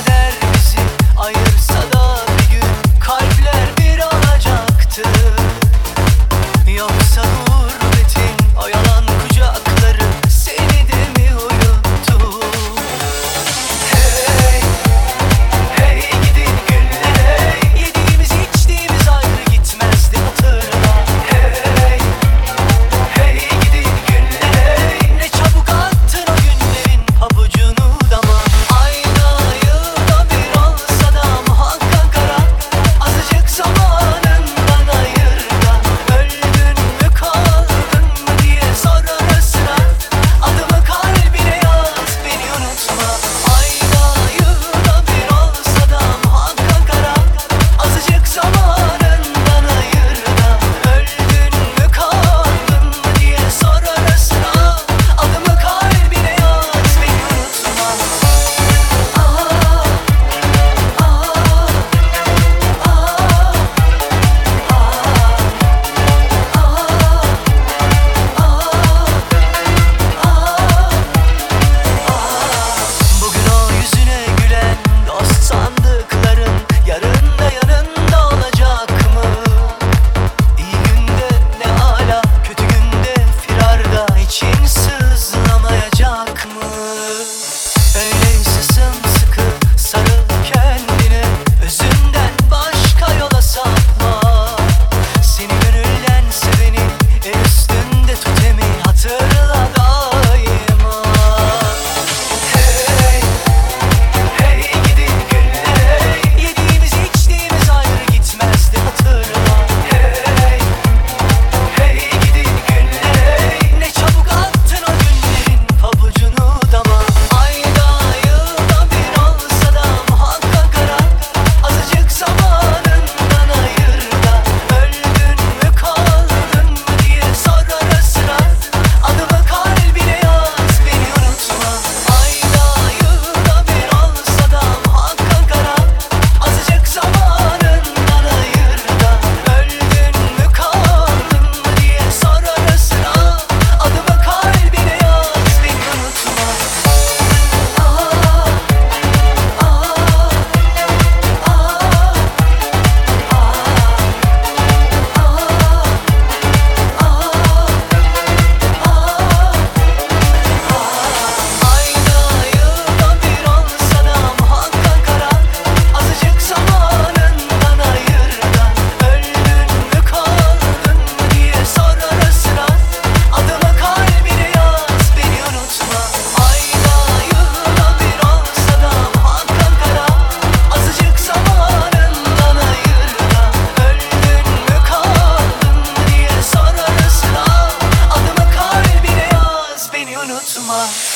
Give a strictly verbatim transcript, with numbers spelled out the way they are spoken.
kader bizi ayırsa da bir gün kalpler bir olacaktı. Yoksa gurbetin o yalan kucakları seni de mi uyuttu? Hey, hey gidin günlere, yediğimiz içtiğimiz ayrı gitmezdi hatırla. Hey, hey gidin günlere, ne çabuk attın o günlerin pabucunu dama. Ayda yılda bir olsa da muhakkak ara, azıcık zamanından ayır da. Öldün mü kaldın mı diye sor ara sıra, adımı kalbine yaz beni unutma. Ayda yılda bir olsa da muhakkak ara, azıcık zamanından ayır da. Öldün mü kaldın mı diye sor ara sıra, adımı kalbine yaz beni unutma. Ah, ah, bugün o yüzüne gülen dost sandıkların yarın da yanında olacak mı? İyi günde ne hala, kötü günde firarda için sızlamayacak mı? Öyleyse sımsıkı sarıl kendine, özünden başka yola sapma. Seni gönülden seveni el üstünde tut emin, hatırla daima. Hey, hey gidin günlere, yediğimiz içtiğimiz ayrı gitmezdi hatırla. Hey, hey gidin günlere, ne çabuk attın o günlerin pabucunu dama. Ayda yılda bir olsa da muhakkak ara, azıcık zamanından ayır da. Öldün mü kaldın mı diye sor ara sıra, adımı kalbine yaz beni unutma. Ayda yılda bir olsa da muhakkak ara, azıcık zamanından ayır da. Öldün mü kaldın mı diye sor ara sıra, adımı kalbine yaz beni unutma. Ah, ah, ayda yılda bir olsa da muhakkak ara, azıcık zamanından ayır da. Öldün mü kaldın mı diye sor ara sıra, adımı kalbine yaz beni unutma. Ayda yılda bir olsa da muhakkak ara, azıcık zamanından ayır da. Öldün mü kaldın mı diye sor ara sıra, adımı kalbine yaz beni unutma.